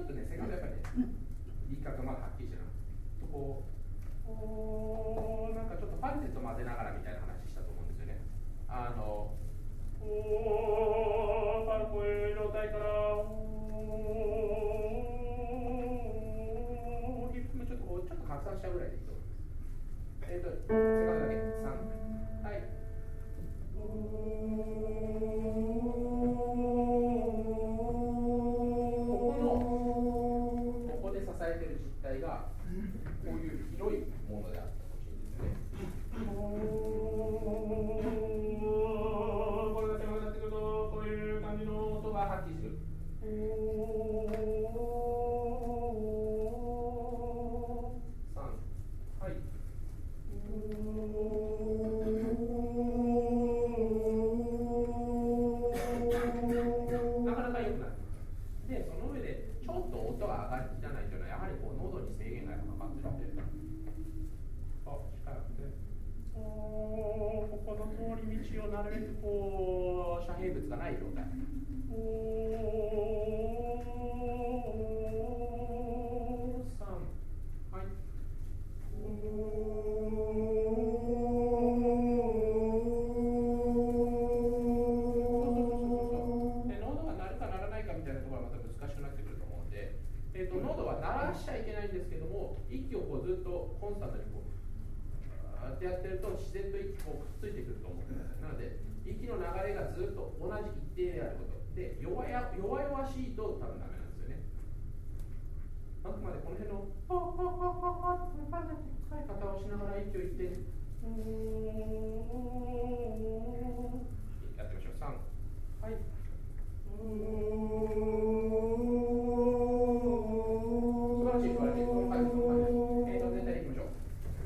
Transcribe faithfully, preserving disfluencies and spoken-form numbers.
とね、セカンドやっぱりね、言い方まだはっきりしてない。こう、おなんかちょっとファルセット混ぜながらみたいな話したと思うんですよね。あの、おー、ファルコイ状態から、おー、ヒップもちょっとこう、ちょっと拡散したぐらいでいいと思います。えっ、ー、と、セカンドだけ、さん。はい。おここで支えている実態がこういう広いものであってほしいんですね。これが狭くなってくるとこういう感じの音がはっきりする。さん、はい。なかなか良くなってます。で、その上でちょっと音が上がりきらないというのはやはりこう喉に制限がかかってるんで、あ、近くて、おここの通り道をなるべくこう遮蔽物がない状態。おさん、はい。おえー、と喉は鳴らしちゃいけないんですけども、息をこうずっとコンスタントにこうってやってると自然と息こうくっついてくると思ってます。なので息の流れがずっと同じ一定であることで、弱や弱々しいと多分ダメなんですよね。あくまでこの辺のパッパッパッパッパッパッパッ使い方をしながら息をいってやってみましょう。さん、はい。